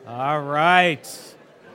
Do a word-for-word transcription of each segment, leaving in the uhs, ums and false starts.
All right.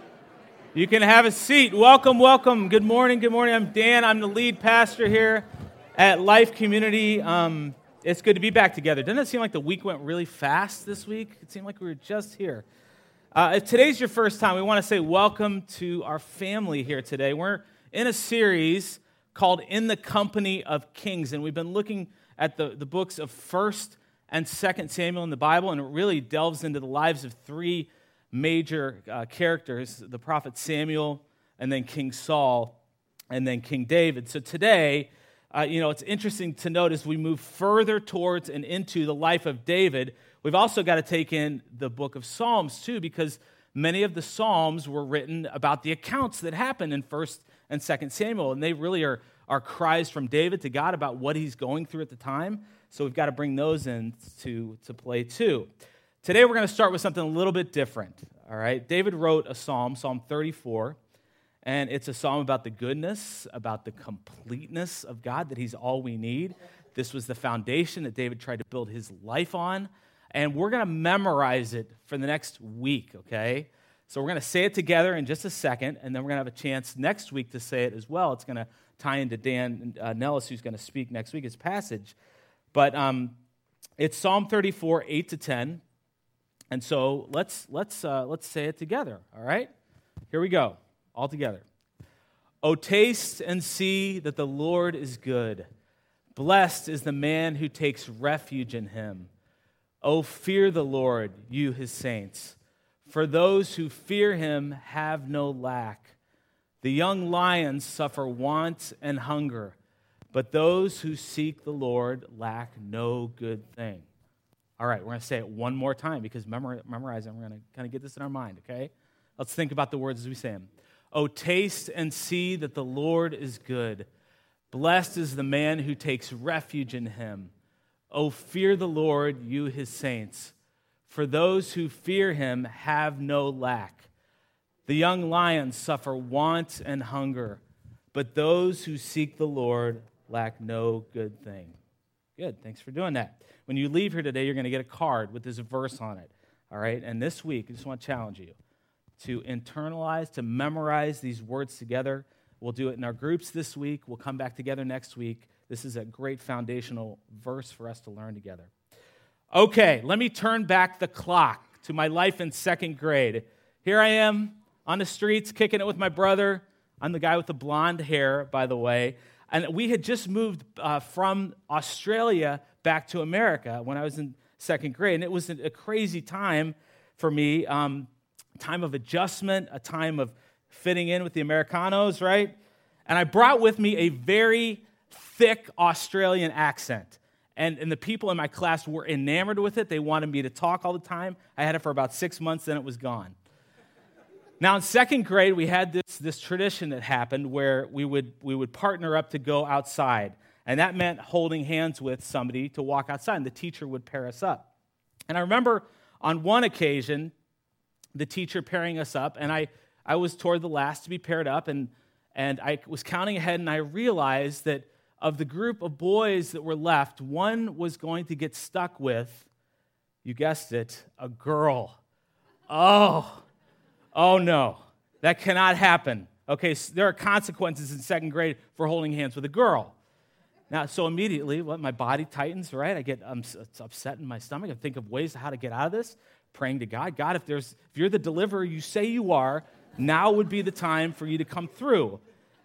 You can have a seat. Welcome, welcome. Good morning, good morning. I'm Dan. I'm the lead pastor here at Life Community. Um, it's good to be back together. Doesn't it seem like the week went really fast this week? It seemed like we were just here. Uh, if today's your first time, we want to say welcome to our family here today. We're in a series called In the Company of Kings, and we've been looking at the, the books of First and Second Samuel in the Bible, and it really delves into the lives of three major uh, characters, the prophet Samuel, and then King Saul, and then King David. So today, uh, you know, it's interesting to note as we move further towards and into the life of David, we've also got to take in the book of Psalms too, because many of the Psalms were written about the accounts that happened in First and Second Samuel, and they really are, are cries from David to God about what he's going through at the time. So we've got to bring those in to, to play too. Today we're going to start with something a little bit different, all right? David wrote a psalm, Psalm thirty-four, and it's a psalm about the goodness, about the completeness of God, that he's all we need. This was the foundation that David tried to build his life on, and we're going to memorize it for the next week, okay? So we're going to say it together in just a second, and then we're going to have a chance next week to say it as well. It's going to tie into Dan uh, Nellis, who's going to speak next week, his passage. But um, it's Psalm thirty-four, eight to ten. And so let's let's uh, let's say it together, all right? Here we go, all together. Oh, taste and see that the Lord is good. Blessed is the man who takes refuge in him. Oh, fear the Lord, you his saints. For those who fear him have no lack. The young lions suffer want and hunger, but those who seek the Lord lack no good thing. All right, we're going to say it one more time because memor- memorize it. We're going to kind of get this in our mind, okay? Let's think about the words as we say them. Oh, taste and see that the Lord is good. Blessed is the man who takes refuge in him. Oh, fear the Lord, you his saints. For those who fear him have no lack. The young lions suffer want and hunger, but those who seek the Lord lack no good thing. Good, thanks for doing that. When you leave here today, you're going to get a card with this verse on it, all right? And this week, I just want to challenge you to internalize, to memorize these words together. We'll do it in our groups this week. We'll come back together next week. This is a great foundational verse for us to learn together. Okay, let me turn back the clock to my life in second grade. Here I am on the streets, kicking it with my brother. I'm the guy with the blonde hair, by the way. And we had just moved uh, from Australia back to America when I was in second grade. And it was a crazy time for me, um, time of adjustment, a time of fitting in with the Americanos, right? And I brought with me a very thick Australian accent. And, and the people in my class were enamored with it. They wanted me to talk all the time. I had it for about six months, then it was gone. Now, in second grade, we had this, this tradition that happened where we would, we would partner up to go outside. And that meant holding hands with somebody to walk outside, and the teacher would pair us up. And I remember on one occasion, the teacher pairing us up, and I, I was toward the last to be paired up, and, and I was counting ahead, and I realized that of the group of boys that were left, one was going to get stuck with, you guessed it, a girl. Oh, oh no, that cannot happen. Okay, so there are consequences in second grade for holding hands with a girl. Now, so immediately, what, my body tightens, right? I get I'm upset in my stomach. I think of ways how to get out of this, praying to God. God, if there's if you're the deliverer you say you are, now would be the time for you to come through.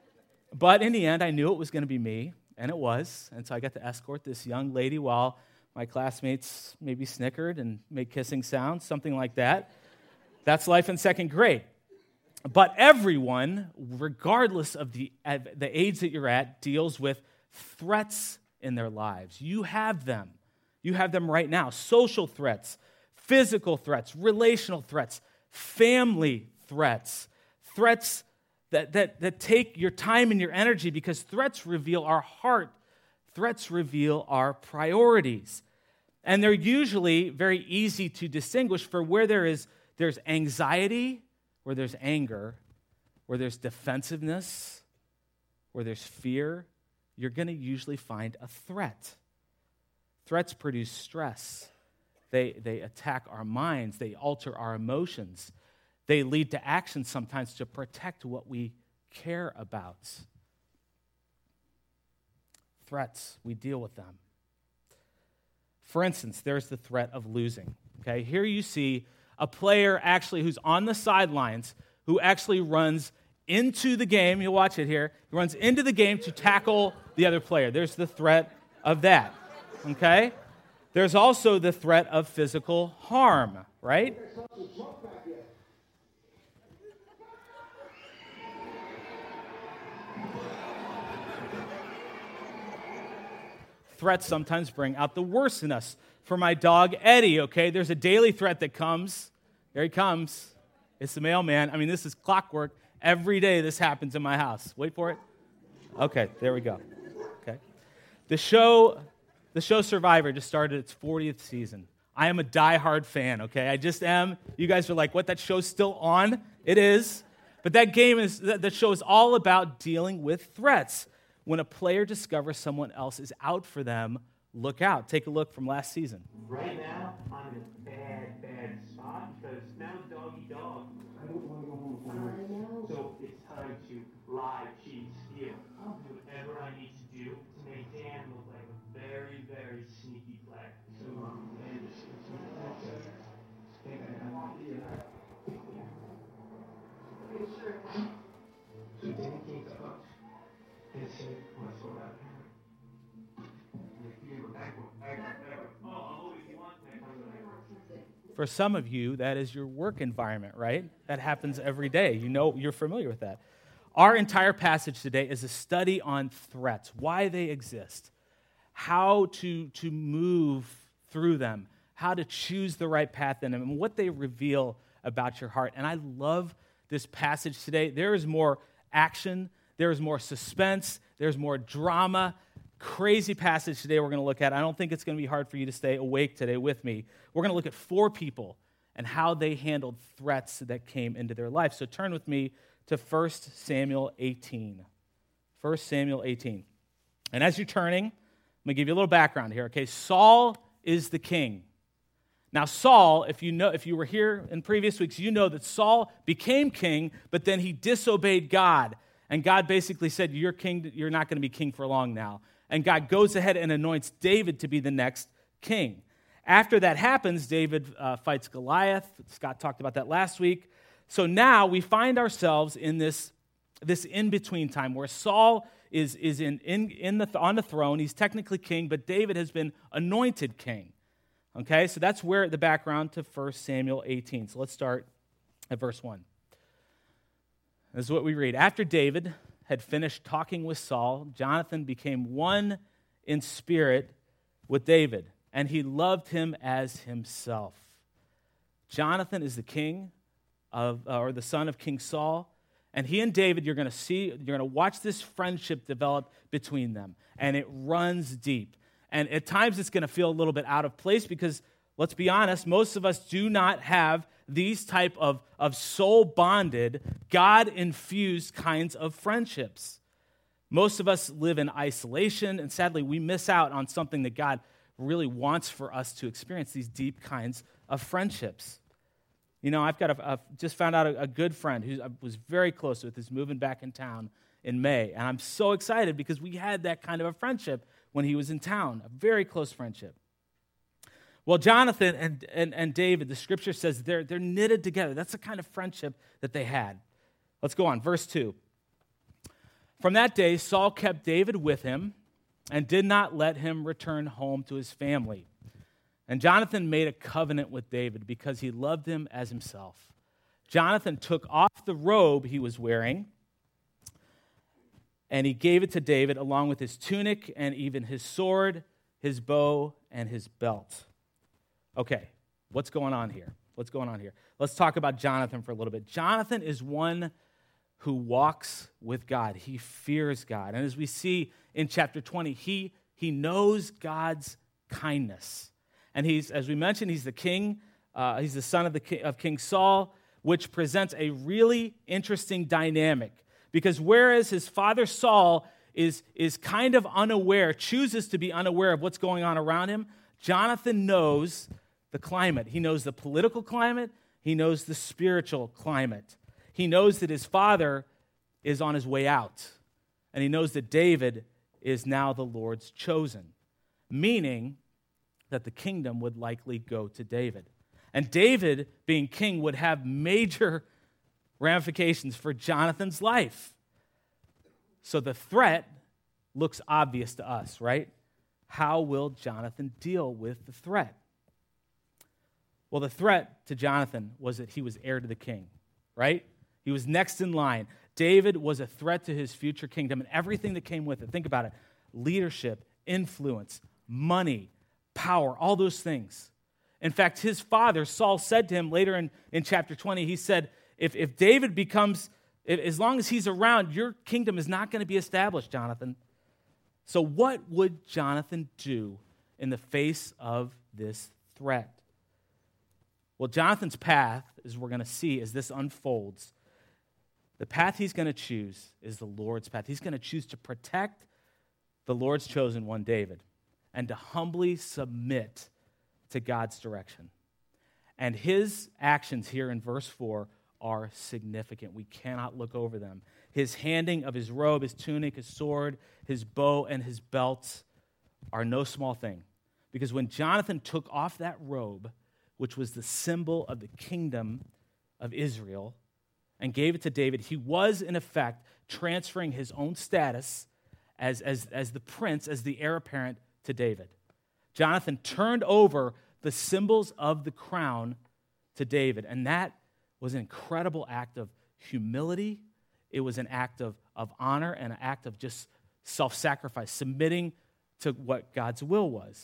But in the end, I knew it was going to be me, and it was. And so I got to escort this young lady while my classmates maybe snickered and made kissing sounds, something like that. That's life in second grade. But everyone, regardless of the, the age that you're at, deals with threats in their lives. You have them. You have them right now. Social threats, physical threats, relational threats, family threats, threats that, that, that take your time and your energy because threats reveal our heart. Threats reveal our priorities. And they're usually very easy to distinguish for where there is there's anxiety, where there's anger, where there's defensiveness, where there's fear, you're going to usually find a threat. Threats produce stress. They, they attack our minds. They alter our emotions. They lead to action sometimes to protect what we care about. Threats, we deal with them. For instance, there's the threat of losing. Okay, here you see a player actually who's on the sidelines who actually runs into the game. You'll watch it here. He runs into the game to tackle the other player. There's the threat of that. Okay? There's also the threat of physical harm, right? Threats sometimes bring out the worst in us. For my dog, Eddie, okay, there's a daily threat that comes. Here he comes. It's the mailman. I mean, this is clockwork. Every day this happens in my house. Wait for it. Okay, there we go. Okay. The show, the show Survivor just started its fortieth season. I am a diehard fan, okay? I just am. You guys are like, what, that show's still on? It is. But that game is, that show is all about dealing with threats. When a player discovers someone else is out for them, look out. Take a look from last season. Right now, I'm in a bad, bad spot because now it's doggy dog. I don't want to go home for work. So it's time to lie, cheat, steal. I'll do whatever I need to do to make Dan look like a very, very sneaky player. So, um, and just so Dan came to us and said, "Want to sort out here?" For some of you, that is your work environment, right? That happens every day. You know, you're familiar with that. Our entire passage today is a study on threats, why they exist, how to, to move through them, how to choose the right path in them, and what they reveal about your heart. And I love this passage today. There is more action, there is more suspense, there's more drama. Crazy passage today we're going to look at. I don't think it's going to be hard for you to stay awake today with me. We're going to look at four people and how they handled threats that came into their life. So turn with me to First Samuel eighteen. First Samuel eighteen. And as you're turning, I'm going to give you a little background here. Okay, Saul is the king. Now Saul, if you know, if you were here in previous weeks, you know that Saul became king, but then he disobeyed God. And God basically said, you're king, you're not going to be king for long now. And God goes ahead and anoints David to be the next king. After that happens, David uh, fights Goliath. Scott talked about that last week. So now we find ourselves in this, this in-between time where Saul is, is in, in, in the, on the throne. He's technically king, but David has been anointed king. Okay, so that's where the background to First Samuel eighteen. So let's start at verse one. This is what we read. After David had finished talking with Saul, Jonathan became one in spirit with David, and he loved him as himself. Jonathan is the king of, or the son of King Saul, and he and David, you're going to see, you're going to watch this friendship develop between them, and it runs deep. And at times it's going to feel a little bit out of place because, let's be honest, most of us do not have these type of, of soul-bonded, God-infused kinds of friendships. Most of us live in isolation, and sadly, we miss out on something that God really wants for us to experience, these deep kinds of friendships. You know, I've got a, a just found out a, a good friend who I was very close with is moving back in town in May, and I'm so excited because we had that kind of a friendship when he was in town, a very close friendship. Well, Jonathan and, and, and David, the scripture says they're, they're knitted together. That's the kind of friendship that they had. Let's go on, verse two. From that day, Saul kept David with him and did not let him return home to his family. And Jonathan made a covenant with David because he loved him as himself. Jonathan took off the robe he was wearing, and he gave it to David along with his tunic and even his sword, his bow, and his belt. Okay, what's going on here? What's going on here? Let's talk about Jonathan for a little bit. Jonathan is one who walks with God. He fears God. And as we see in chapter twenty, he, he knows God's kindness. And he's, as we mentioned, he's the king. Uh, he's the son of, the king, of King Saul, which presents a really interesting dynamic. Because whereas his father Saul is, is kind of unaware, chooses to be unaware of what's going on around him, Jonathan knows the climate. He knows the political climate. He knows the spiritual climate. He knows that his father is on his way out. And he knows that David is now the Lord's chosen, meaning that the kingdom would likely go to David. And David, being king, would have major ramifications for Jonathan's life. So the threat looks obvious to us, right? How will Jonathan deal with the threat? Well, the threat to Jonathan was that he was heir to the king, right? He was next in line. David was a threat to his future kingdom and everything that came with it. Think about it. Leadership, influence, money, power, all those things. In fact, his father, Saul, said to him later in, in chapter twenty, he said, if, if David becomes, if, as long as he's around, your kingdom is not going to be established, Jonathan. So what would Jonathan do in the face of this threat? Well, Jonathan's path, as we're going to see as this unfolds, the path he's going to choose is the Lord's path. He's going to choose to protect the Lord's chosen one, David, and to humbly submit to God's direction. And his actions here in verse four are significant. We cannot look over them. His handing of his robe, his tunic, his sword, his bow, and his belt are no small thing. Because when Jonathan took off that robe, which was the symbol of the kingdom of Israel, and gave it to David, he was, in effect, transferring his own status as, as, as the prince, as the heir apparent to David. Jonathan turned over the symbols of the crown to David, and that was an incredible act of humility. It was an act of, of honor and an act of just self-sacrifice, submitting to what God's will was.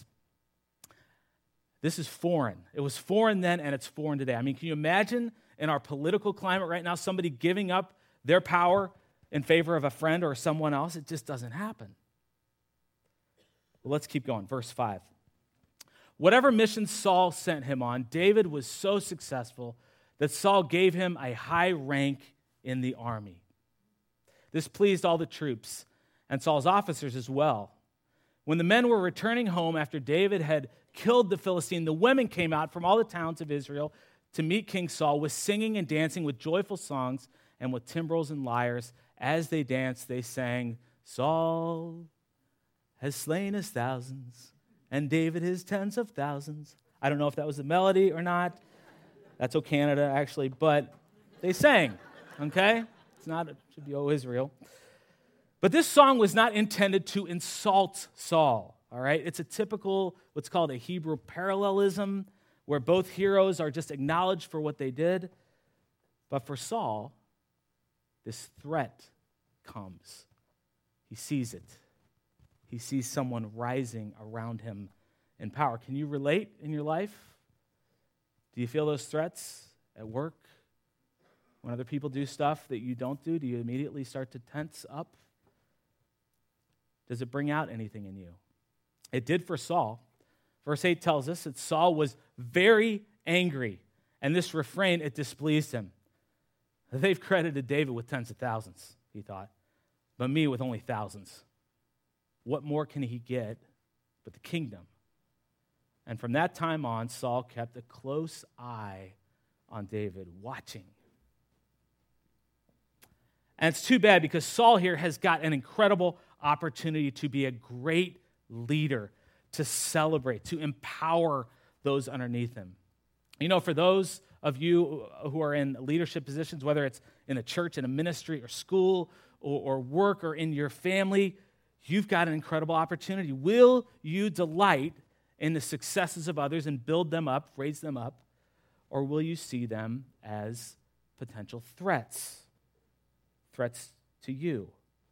This is foreign. It was foreign then, and it's foreign today. I mean, can you imagine in our political climate right now somebody giving up their power in favor of a friend or someone else? It just doesn't happen. Well, let's keep going. Verse five. Whatever mission Saul sent him on, David was so successful that Saul gave him a high rank in the army. This pleased all the troops and Saul's officers as well. When the men were returning home after David had killed the Philistine, the women came out from all the towns of Israel to meet King Saul with singing and dancing, with joyful songs and with timbrels and lyres. As they danced, they sang, Saul has slain his thousands, and David his tens of thousands. I don't know if that was the melody or not. That's O Canada, actually, but they sang, okay? It's not, it should be O Israel. But this song was not intended to insult Saul, all right? It's a typical, what's called a Hebrew parallelism, where both heroes are just acknowledged for what they did. But for Saul, this threat comes. He sees it. He sees someone rising around him in power. Can you relate in your life? Do you feel those threats at work? When other people do stuff that you don't do, do you immediately start to tense up? Does it bring out anything in you? It did for Saul. Verse eight tells us that Saul was very angry, and this refrain, it displeased him. They've credited David with tens of thousands, he thought, but me with only thousands. What more can he get but the kingdom? And from that time on, Saul kept a close eye on David, watching. And it's too bad because Saul here has got an incredible opportunity to be a great leader, to celebrate, to empower those underneath him. You know, for those of you who are in leadership positions, whether it's in a church, in a ministry, or school, or, or work, or in your family, you've got an incredible opportunity. Will you delight in the successes of others and build them up, raise them up, or will you see them as potential threats? Threats to you?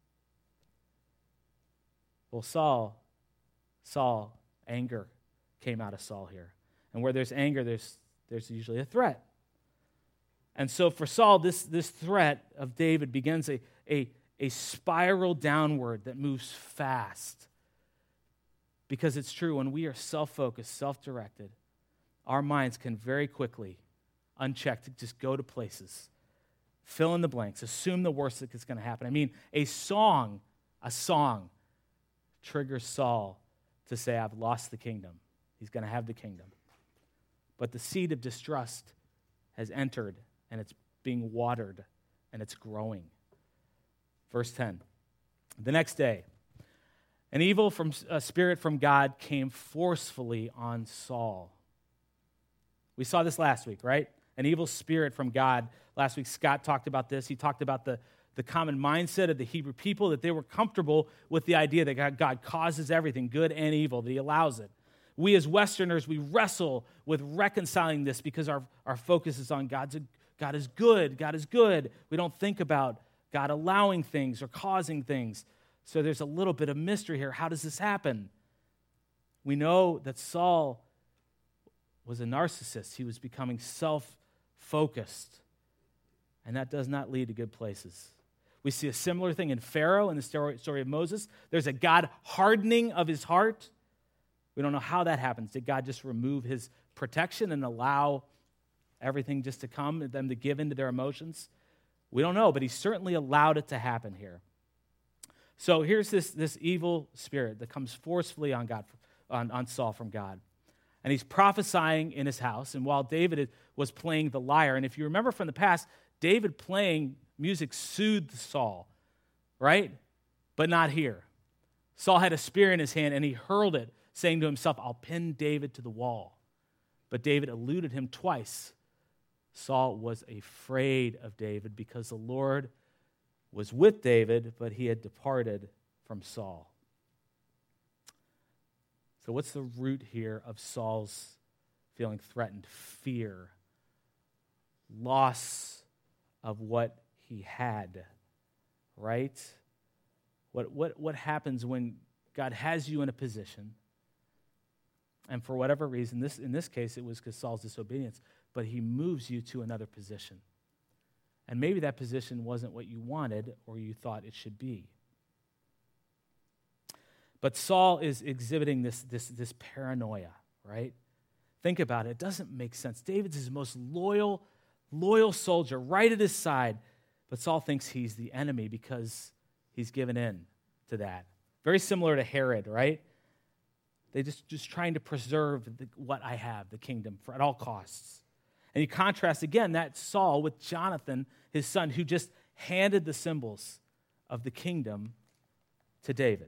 Well, Saul, Saul, anger came out of Saul here. And where there's anger, there's there's usually a threat. And so for Saul, this, this threat of David begins a, a, a spiral downward that moves fast. Because it's true, when we are self-focused, self-directed, our minds can very quickly, unchecked, just go to places. Fill in the blanks. Assume the worst that's going to happen. I mean, a song, a song triggers Saul to say, I've lost the kingdom. He's going to have the kingdom. but the seed of distrust has entered, and it's being watered, and it's growing. Verse ten, the next day, an evil from a spirit from God came forcefully on Saul. We saw this last week, right? An evil spirit from God. Last week, Scott talked about this. He talked about the, the common mindset of the Hebrew people, that they were comfortable with the idea that God, God causes everything, good and evil, that he allows it. We as Westerners, we wrestle with reconciling this because our, our focus is on God's, God is good, God is good. We don't think about God allowing things or causing things. So there's a little bit of mystery here. How does this happen? We know that Saul was a narcissist. He was becoming self-focused. And that does not lead to good places. We see a similar thing in Pharaoh in the story, story of Moses. There's a God hardening of his heart. We don't know how that happens. Did God just remove his protection and allow everything just to come, them to give into their emotions? We don't know, but he certainly allowed it to happen here. So here's this, this evil spirit that comes forcefully on God, on, on Saul from God. And he's prophesying in his house. And while David was playing the lyre, and if you remember from the past, David playing music soothed Saul, right? But not here. Saul had a spear in his hand, and he hurled it, saying to himself, I'll pin David to the wall. But David eluded him twice. Saul was afraid of David because the Lord was with David, but he had departed from Saul. So what's the root here of Saul's feeling threatened? Fear. Loss of what he had, right? What, what, what happens when God has you in a position, and for whatever reason, this in this case, it was because Saul's disobedience, but he moves you to another position. And maybe that position wasn't what you wanted or you thought it should be. But Saul is exhibiting this, this, this paranoia, right? Think about it. It doesn't make sense. David's his most loyal, loyal soldier, right at his side. But Saul thinks he's the enemy because he's given in to that. Very similar to Herod, right? They just, just trying to preserve the, what I have, the kingdom, for at all costs. And you contrast again that Saul with Jonathan, his son, who just handed the symbols of the kingdom to David.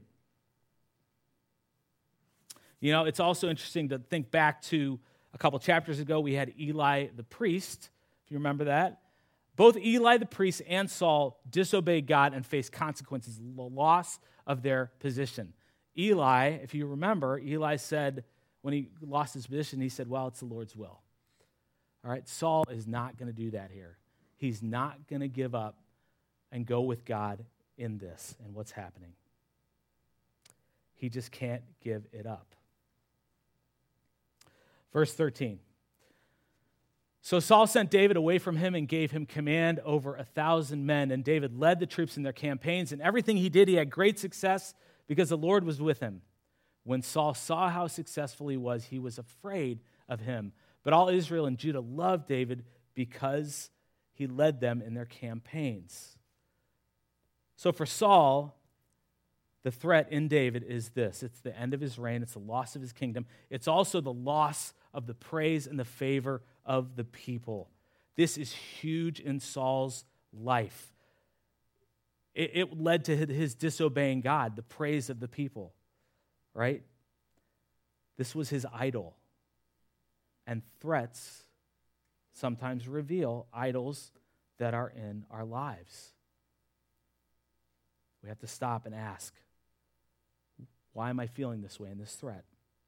You know, it's also interesting to think back to a couple chapters ago. We had Eli the priest, if you remember that. Both Eli the priest and Saul disobeyed God and faced consequences, the loss of their position. Eli, if you remember, Eli said, when he lost his position, he said, well, it's the Lord's will. All right, Saul is not going to do that here. He's not going to give up and go with God in this and what's happening. He just can't give it up. Verse thirteen. So Saul sent David away from him and gave him command over a thousand men. And David led the troops in their campaigns. And everything he did, he had great success because the Lord was with him. When Saul saw how successful he was, he was afraid of him. But all Israel and Judah loved David because he led them in their campaigns. So for Saul, the threat in David is this. It's the end of his reign. It's the loss of his kingdom. It's also the loss of the praise and the favor of the people. This is huge in Saul's life. It, it led to his disobeying God, the praise of the people, right? This was his idol. And threats sometimes reveal idols that are in our lives. We have to stop and ask, why am I feeling this way in this threat?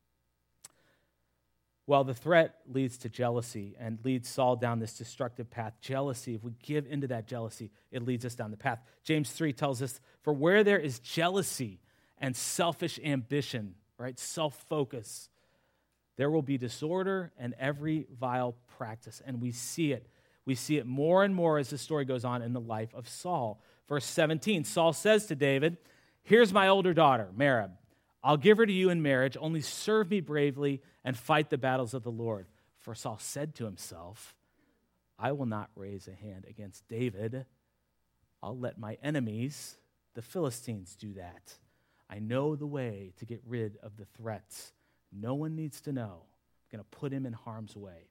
Well, the threat leads to jealousy and leads Saul down this destructive path. Jealousy, if we give into that jealousy, it leads us down the path. James three tells us, for where there is jealousy and selfish ambition, right, self-focus, there will be disorder and every vile practice. And we see it. We see it more and more as the story goes on in the life of Saul. Verse seventeen, Saul says to David, here's my older daughter, Merab. I'll give her to you in marriage. Only serve me bravely and fight the battles of the Lord. For Saul said to himself, I will not raise a hand against David. I'll let my enemies, the Philistines, do that. I know the way to get rid of the threats. No one needs to know, going to put him in harm's way.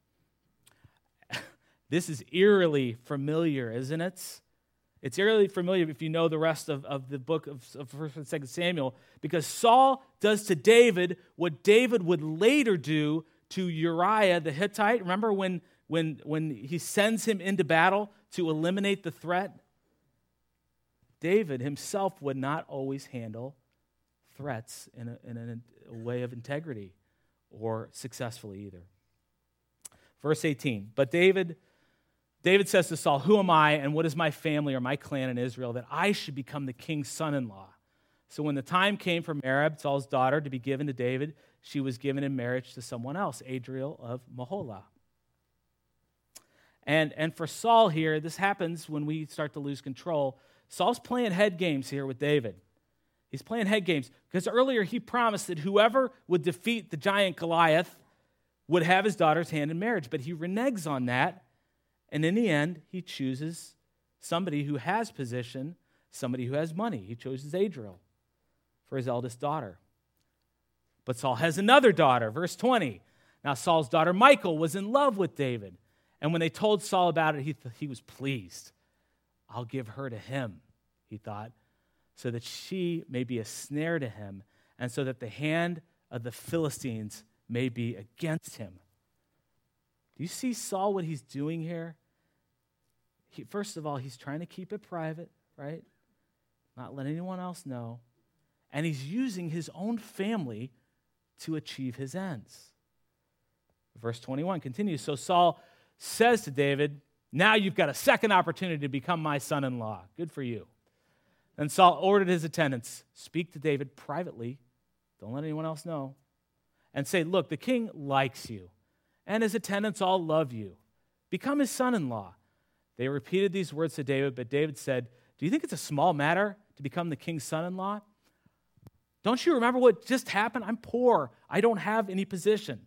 This is eerily familiar, isn't it? It's eerily familiar if you know the rest of, of the book of, of First and Second Samuel, because Saul does to David what David would later do to Uriah the Hittite. Remember when, when, when he sends him into battle to eliminate the threat? David himself would not always handle threats in a, in a, a way of integrity or successfully either. Verse eighteen, but David... David says to Saul, who am I and what is my family or my clan in Israel that I should become the king's son-in-law? So when the time came for Merab, Saul's daughter, to be given to David, she was given in marriage to someone else, Adriel of Meholah. And, and for Saul here, this happens when we start to lose control. Saul's playing head games here with David. He's playing head games because earlier he promised that whoever would defeat the giant Goliath would have his daughter's hand in marriage, but he reneges on that. And in the end, he chooses somebody who has position, somebody who has money. He chooses Adriel for his eldest daughter. But Saul has another daughter, verse twenty. Now Saul's daughter Michal was in love with David. And when they told Saul about it, he, th- he was pleased. I'll give her to him, he thought, so that she may be a snare to him, and so that the hand of the Philistines may be against him. Do you see Saul, what he's doing here? He, first of all, he's trying to keep it private, right? Not let anyone else know. And he's using his own family to achieve his ends. Verse twenty-one continues, so Saul says to David, now you've got a second opportunity to become my son-in-law. Good for you. Then Saul ordered his attendants, speak to David privately, don't let anyone else know, and say, look, the king likes you, and his attendants all love you. Become his son-in-law. They repeated these words to David, but David said, do you think it's a small matter to become the king's son-in-law? Don't you remember what just happened? I'm poor. I don't have any position.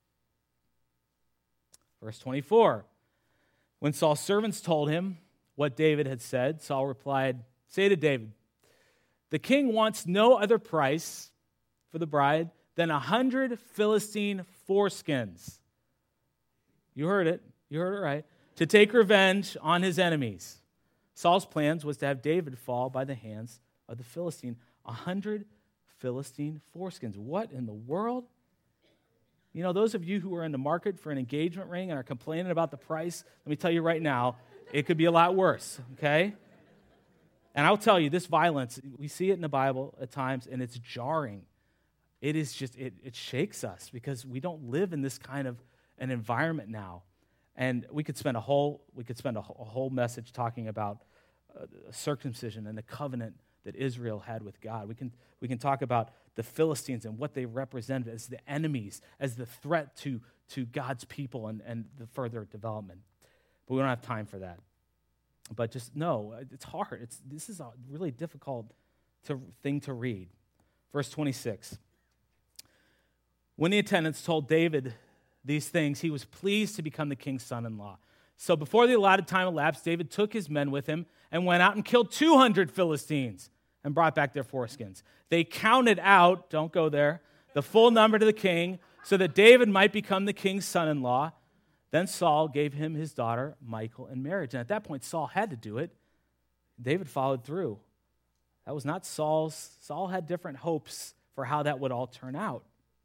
Verse twenty-four, when Saul's servants told him what David had said, Saul replied, say to David, the king wants no other price for the bride than a hundred Philistine foreskins. You heard it. You heard it right. To take revenge on his enemies. Saul's plans was to have David fall by the hands of the Philistine. A hundred Philistine foreskins. What in the world? You know, those of you who are in the market for an engagement ring and are complaining about the price, let me tell you right now, it could be a lot worse, okay? And I'll tell you, this violence, we see it in the Bible at times, and it's jarring. It is just, it, it shakes us because we don't live in this kind of an environment now. And we could spend a whole we could spend a whole message talking about uh, circumcision and the covenant that Israel had with God. We can we can talk about the Philistines and what they represented as the enemies, as the threat to, to God's people and, and the further development. But we don't have time for that. But just know, it's hard. It's this is a really difficult to, thing to read. Verse twenty-six. When the attendants told David these things, he was pleased to become the king's son-in-law. So before the allotted time elapsed, David took his men with him and went out and killed two hundred Philistines and brought back their foreskins. They counted out, don't go there, the full number to the king so that David might become the king's son-in-law. Then Saul gave him his daughter, Michal, in marriage. And at that point, Saul had to do it. David followed through. That was not Saul's. Saul had different hopes for how that would all turn out.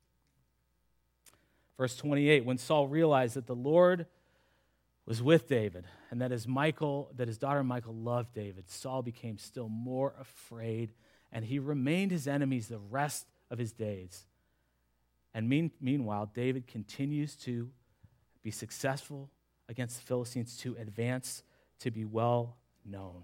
Verse twenty-eight, when Saul realized that the Lord was with David and that his Michal, that his daughter Michal loved David, Saul became still more afraid, and he remained his enemies the rest of his days. And mean, meanwhile, David continues to be successful against the Philistines, to advance, to be well known.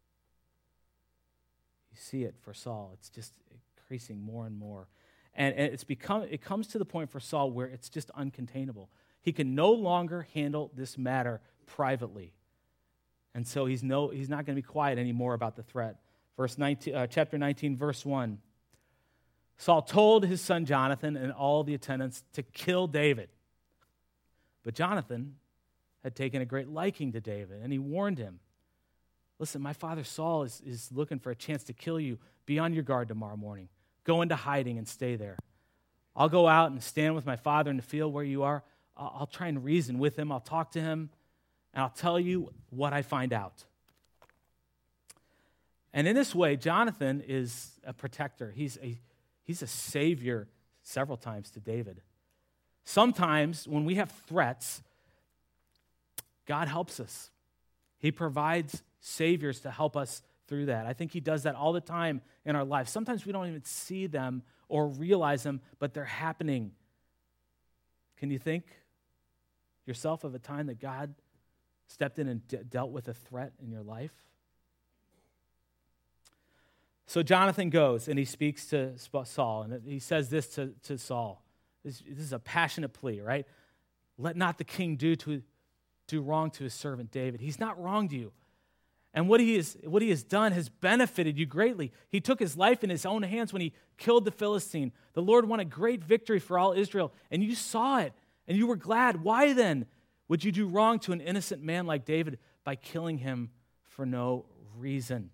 You see it for Saul. It's just increasing more and more. And it's become it comes to the point for Saul where it's just uncontainable. He can no longer handle this matter privately. And so he's no he's not going to be quiet anymore about the threat. Verse nineteen, uh, chapter nineteen, verse one. Saul told his son Jonathan and all the attendants to kill David. But Jonathan had taken a great liking to David, and he warned him, listen, my father Saul is, is looking for a chance to kill you. Be on your guard tomorrow morning. Go into hiding and stay there. I'll go out and stand with my father in the field where you are. I'll, I'll try and reason with him. I'll talk to him, and I'll tell you what I find out. And in this way, Jonathan is a protector. He's a, he's a savior several times to David. Sometimes when we have threats, God helps us. He provides saviors to help us through that. I think he does that all the time in our life. Sometimes we don't even see them or realize them, but they're happening. Can you think yourself of a time that God stepped in and de- dealt with a threat in your life? So Jonathan goes and he speaks to Saul, and he says this to, to Saul. This, this is a passionate plea, right? Let not the king do to do wrong to his servant David. He's not wronged you. And what he, is, what he has done has benefited you greatly. He took his life in his own hands when he killed the Philistine. The Lord won a great victory for all Israel, and you saw it, and you were glad. Why then would you do wrong to an innocent man like David by killing him for no reason?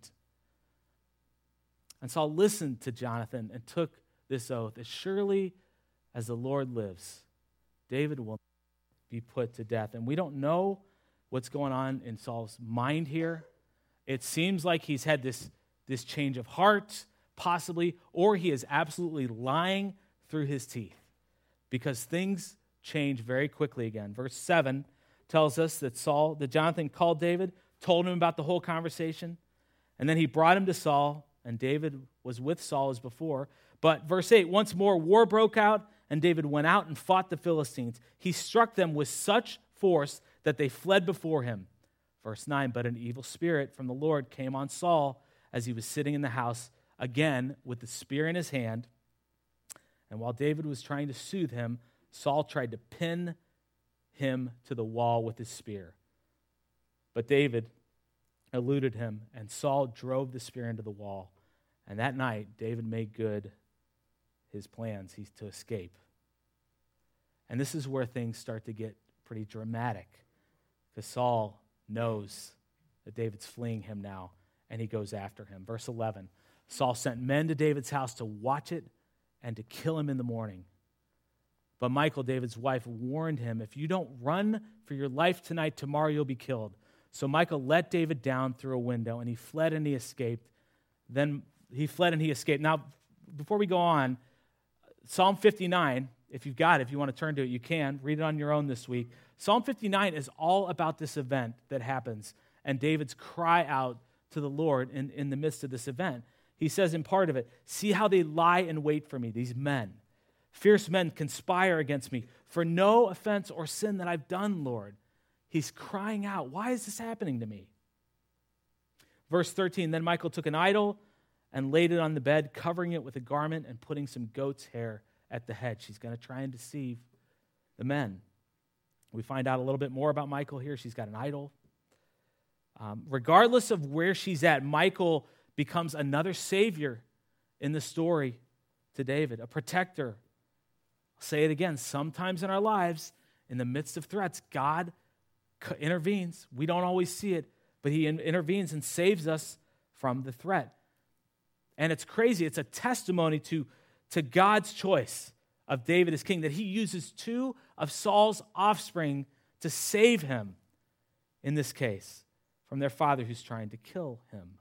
And Saul listened to Jonathan and took this oath: as surely as the Lord lives, David will be put to death. And we don't know what's going on in Saul's mind here. It seems like he's had this, this change of heart, possibly, or he is absolutely lying through his teeth, because things change very quickly again. Verse seven tells us that Saul, that Jonathan called David, told him about the whole conversation, and then he brought him to Saul, and David was with Saul as before. But verse eight, once more war broke out, and David went out and fought the Philistines. He struck them with such force that they fled before him. Verse nine, but an evil spirit from the Lord came on Saul as he was sitting in the house, again with the spear in his hand. And while David was trying to soothe him, Saul tried to pin him to the wall with his spear. But David eluded him, and Saul drove the spear into the wall. And that night, David made good his plans he's to escape. And this is where things start to get pretty dramatic, because Saul knows that David's fleeing him now, and he goes after him. Verse eleven, Saul sent men to David's house to watch it and to kill him in the morning. But Michal, David's wife, warned him, if you don't run for your life tonight, tomorrow you'll be killed. So Michal let David down through a window, and he fled and he escaped. Then he fled and he escaped. Now, before we go on, Psalm fifty-nine, if you've got it, if you want to turn to it, you can. Read it on your own this week. Psalm fifty-nine is all about this event that happens and David's cry out to the Lord in, in the midst of this event. He says in part of it, see how they lie in wait for me, these men. Fierce men conspire against me for no offense or sin that I've done, Lord. He's crying out, why is this happening to me? Verse thirteen, then Michal took an idol and laid it on the bed, covering it with a garment and putting some goat's hair at the head. She's going to try and deceive the men. We find out a little bit more about Michal here. She's got an idol. Um, regardless of where she's at, Michal becomes another savior in the story to David, a protector. I'll say it again, sometimes in our lives, in the midst of threats, God intervenes. We don't always see it, but he intervenes and saves us from the threat. And it's crazy. It's a testimony to, to God's choice of David as king, that he uses two of Saul's offspring to save him, in this case, from their father who's trying to kill him.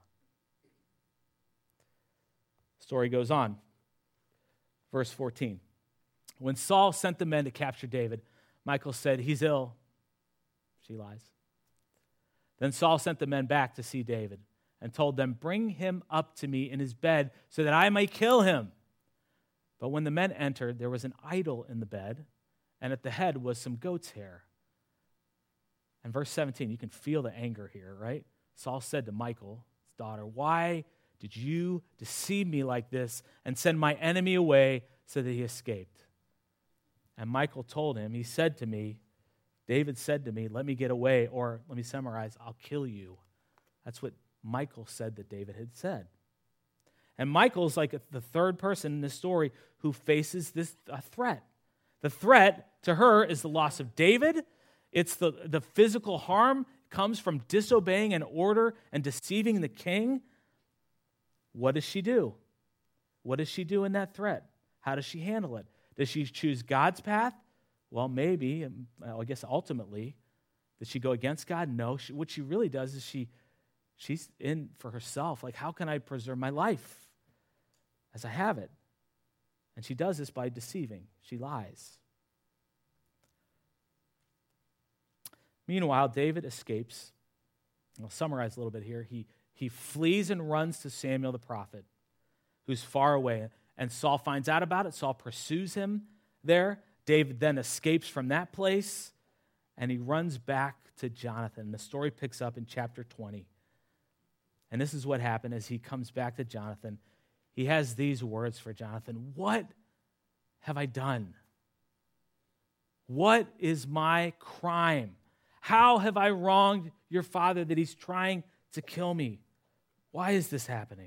Story goes on. Verse fourteen. When Saul sent the men to capture David, Michal said, he's ill. She lies. Then Saul sent the men back to see David and told them, bring him up to me in his bed so that I may kill him. But when the men entered, there was an idol in the bed, and at the head was some goat's hair. And verse seventeen, you can feel the anger here, right? Saul said to Michal, his daughter, why did you deceive me like this and send my enemy away so that he escaped? And Michal told him, he said to me, David said to me, let me get away, or let me summarize, I'll kill you. That's what Michal said that David had said. And Michal's like the third person in this story who faces this a threat. The threat to her is the loss of David. It's the, the physical harm comes from disobeying an order and deceiving the king. What does she do? What does she do in that threat? How does she handle it? Does she choose God's path? Well, maybe. Well, I guess ultimately. Does she go against God? No. She, what she really does is she she's in for herself. Like, how can I preserve my life as I have it? And she does this by deceiving. She lies. Meanwhile, David escapes. I'll summarize a little bit here. He, he flees and runs to Samuel the prophet, who's far away. And Saul finds out about it. Saul pursues him there. David then escapes from that place, and he runs back to Jonathan. The story picks up in chapter twenty. And this is what happened as he comes back to Jonathan. He has these words for Jonathan. What have I done? What is my crime? How have I wronged your father that he's trying to kill me? Why is this happening?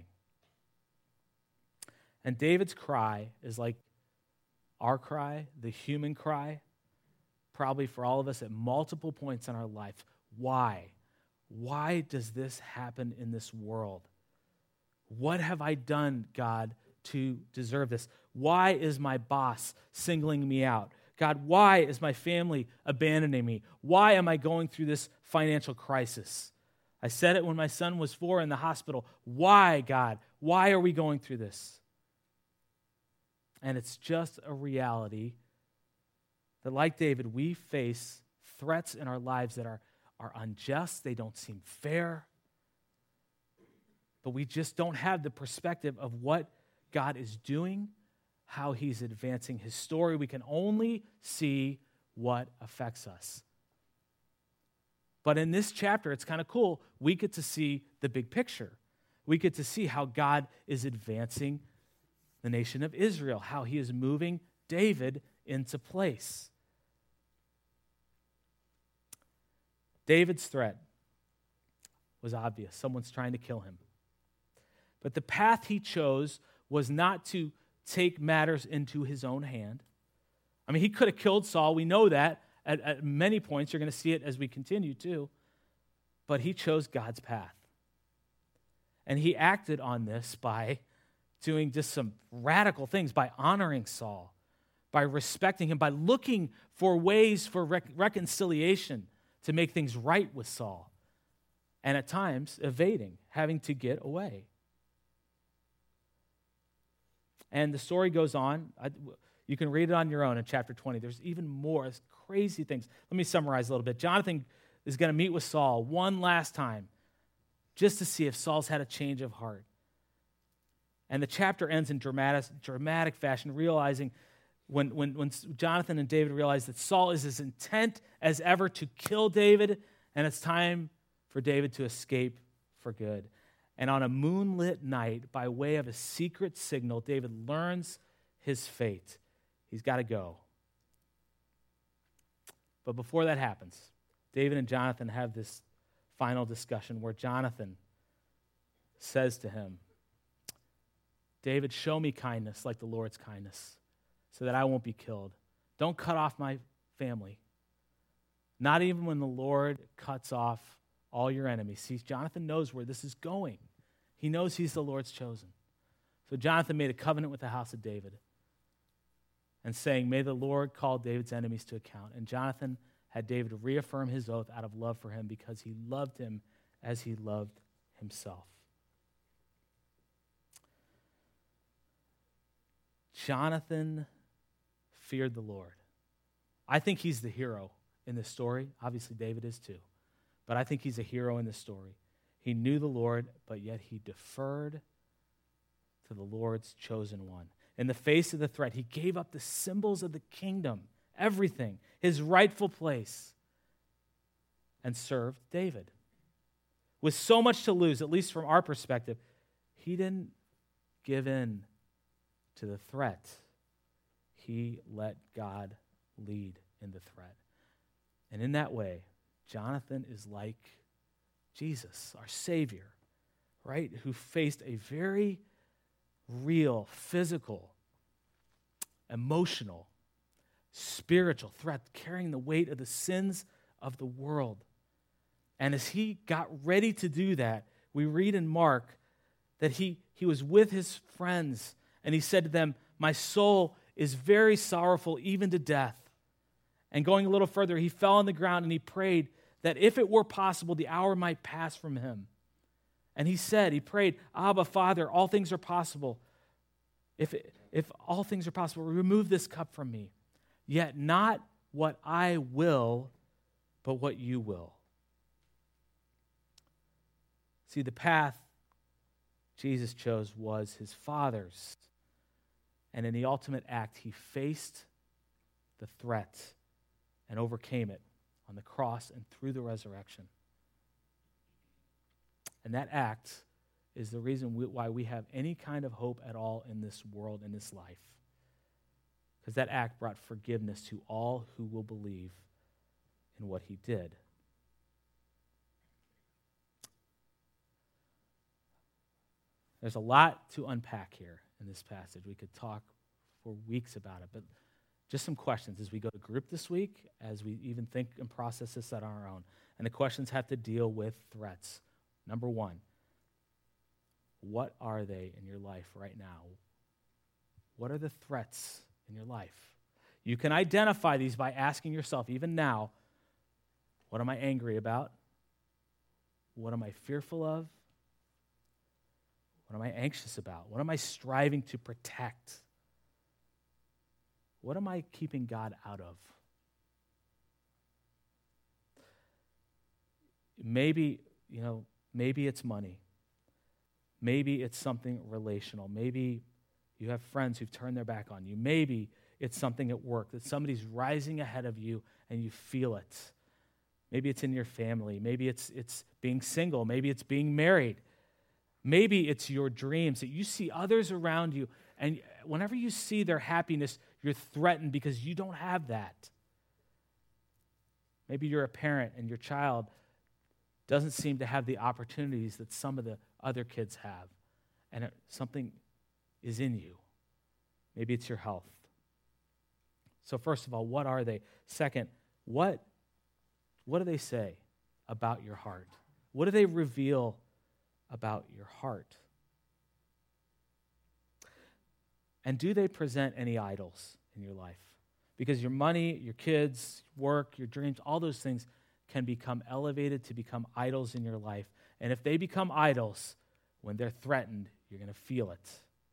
And David's cry is like our cry, the human cry, probably for all of us at multiple points in our life. Why? Why does this happen in this world? What have I done, God, to deserve this? Why is my boss singling me out? God, why is my family abandoning me? Why am I going through this financial crisis? I said it when my son was four in the hospital. Why, God? Why are we going through this? And it's just a reality that, like David, we face threats in our lives that are, are unjust. They don't seem fair. But we just don't have the perspective of what God is doing, how he's advancing his story. We can only see what affects us. But in this chapter, it's kind of cool. We get to see the big picture. We get to see how God is advancing the nation of Israel, how he is moving David into place. David's threat was obvious. Someone's trying to kill him. But the path he chose was not to take matters into his own hand. I mean, he could have killed Saul. We know that at, at many points. You're going to see it as we continue too. But he chose God's path. And he acted on this by doing just some radical things, by honoring Saul, by respecting him, by looking for ways for rec- reconciliation to make things right with Saul. And at times, evading, having to get away. And the story goes on. I, you can read it on your own in chapter twenty. There's even more crazy things. Let me summarize a little bit. Jonathan is going to meet with Saul one last time just to see if Saul's had a change of heart. And the chapter ends in dramatic, dramatic fashion, realizing when, when, when Jonathan and David realize that Saul is as intent as ever to kill David, and it's time for David to escape for good. And on a moonlit night, by way of a secret signal, David learns his fate. He's got to go. But before that happens, David and Jonathan have this final discussion where Jonathan says to him, David, show me kindness like the Lord's kindness so that I won't be killed. Don't cut off my family. Not even when the Lord cuts off all your enemies. See, Jonathan knows where this is going. He knows he's the Lord's chosen. So Jonathan made a covenant with the house of David and saying, may the Lord call David's enemies to account. And Jonathan had David reaffirm his oath out of love for him because he loved him as he loved himself. Jonathan feared the Lord. I think he's the hero in this story. Obviously, David is too. But I think he's a hero in this story. He knew the Lord, but yet he deferred to the Lord's chosen one. In the face of the threat, he gave up the symbols of the kingdom, everything, his rightful place, and served David. With so much to lose, at least from our perspective, he didn't give in to the threat. He let God lead in the threat. And in that way, Jonathan is like Jesus, our Savior, right? Who faced a very real, physical, emotional, spiritual threat, carrying the weight of the sins of the world. And as he got ready to do that, we read in Mark that he, he was with his friends and he said to them, my soul is very sorrowful, even to death. And going a little further, he fell on the ground and he prayed that if it were possible, the hour might pass from him. And he said, he prayed, Abba, Father, all things are possible. If, it, if all things are possible, remove this cup from me. Yet not what I will, but what you will. See, the path Jesus chose was his Father's. And in the ultimate act, he faced the threat and overcame it on the cross and through the resurrection. And that act is the reason we, why we have any kind of hope at all in this world, in this life. Because that act brought forgiveness to all who will believe in what he did. There's a lot to unpack here in this passage. We could talk for weeks about it, but just some questions as we go to group this week, as we even think and process this on our own. And the questions have to deal with threats. Number one, what are they in your life right now? What are the threats in your life? You can identify these by asking yourself, even now, what am I angry about? What am I fearful of? What am I anxious about? What am I striving to protect? What am I keeping God out of? Maybe, you know, maybe it's money. Maybe it's something relational. Maybe you have friends who've turned their back on you. Maybe it's something at work, that somebody's rising ahead of you and you feel it. Maybe it's in your family. Maybe it's it's being single. Maybe it's being married. Maybe it's your dreams that you see others around you, and whenever you see their happiness, you're threatened because you don't have that. Maybe you're a parent and your child doesn't seem to have the opportunities that some of the other kids have, and it, something is in you. Maybe it's your health. So first of all, what are they? Second, what, what do they say about your heart? What do they reveal about your heart? And do they present any idols in your life? Because your money, your kids, work, your dreams, all those things can become elevated to become idols in your life. And if they become idols, when they're threatened, you're going to feel it.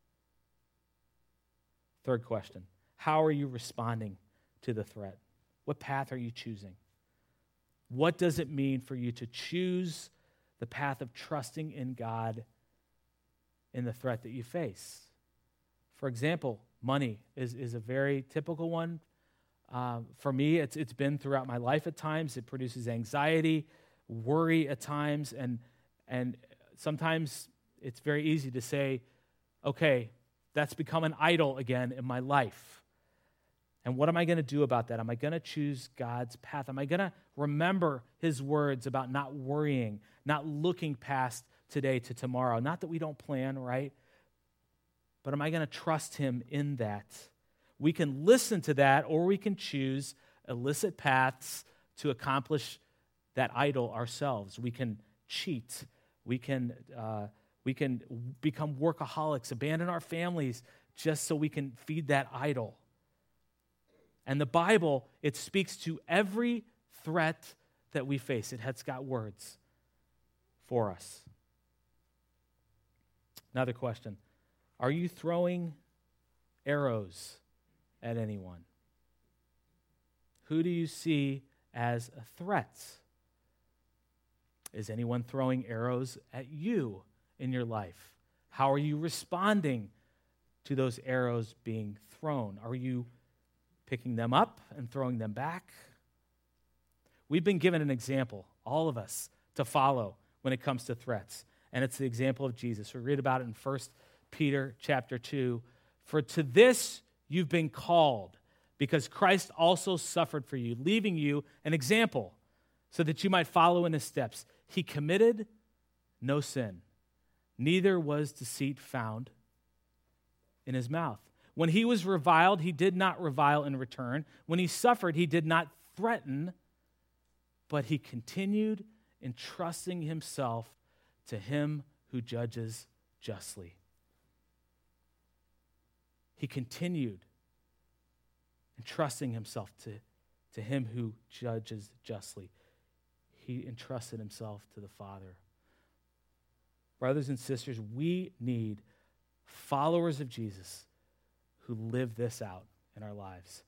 Third question, how are you responding to the threat? What path are you choosing? What does it mean for you to choose the path of trusting in God in the threat that you face? For example, money is, is a very typical one. Um, for me, it's it's been throughout my life at times. It produces anxiety, worry at times, and and sometimes it's very easy to say, okay, that's become an idol again in my life. And what am I going to do about that? Am I going to choose God's path? Am I going to remember his words about not worrying, not looking past today to tomorrow? Not that we don't plan, right? But am I going to trust him in that? We can listen to that, or we can choose illicit paths to accomplish that idol ourselves. We can cheat. We can uh, we can become workaholics, abandon our families just so we can feed that idol. And the Bible, it speaks to every threat that we face. It has got words for us. Another question. Are you throwing arrows at anyone? Who do you see as a threat? Is anyone throwing arrows at you in your life? How are you responding to those arrows being thrown? Are you picking them up and throwing them back? We've been given an example, all of us, to follow when it comes to threats. And it's the example of Jesus. We read about it in First Peter chapter two. For to this you've been called, because Christ also suffered for you, leaving you an example, so that you might follow in his steps. He committed no sin, neither was deceit found in his mouth. When he was reviled, he did not revile in return. When he suffered, he did not threaten, but he continued entrusting himself to him who judges justly. He continued entrusting himself to, to him who judges justly. He entrusted himself to the Father. Brothers and sisters, we need followers of Jesus who live this out in our lives.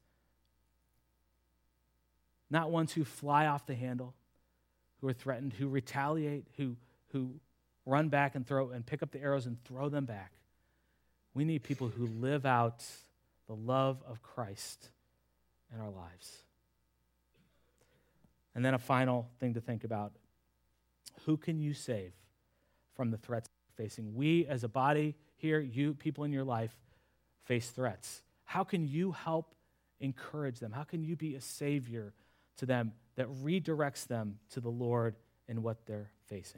Not ones who fly off the handle, who are threatened, who retaliate, who, who run back and throw and pick up the arrows and throw them back. We need people who live out the love of Christ in our lives. And then a final thing to think about. Who can you save from the threats you're facing? We as a body here, you, people in your life, face threats. How can you help encourage them? How can you be a savior to them that redirects them to the Lord in what they're facing?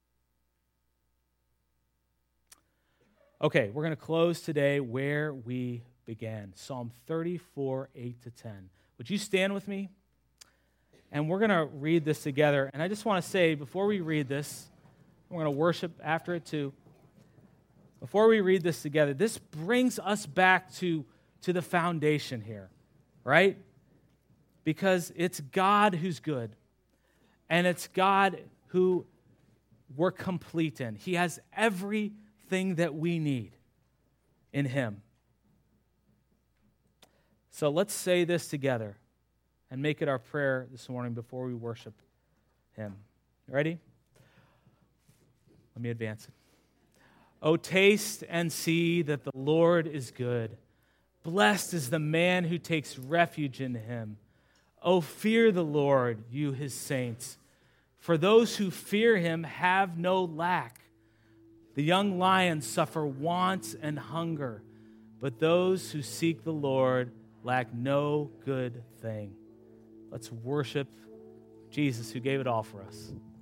Okay, we're going to close today where we began. Psalm thirty-four, eight to ten. Would you stand with me? And we're going to read this together. And I just want to say, before we read this, we're going to worship after it too. Before we read this together, this brings us back to, to the foundation here, right? Because it's God who's good. And it's God who we're complete in. He has everything that we need in him. So let's say this together and make it our prayer this morning before we worship him. Ready? Let me advance it. Oh, taste and see that the Lord is good. Blessed is the man who takes refuge in him. Oh, fear the Lord, you his saints. For those who fear him have no lack. The young lions suffer want and hunger, but those who seek the Lord lack no good thing. Let's worship Jesus who gave it all for us.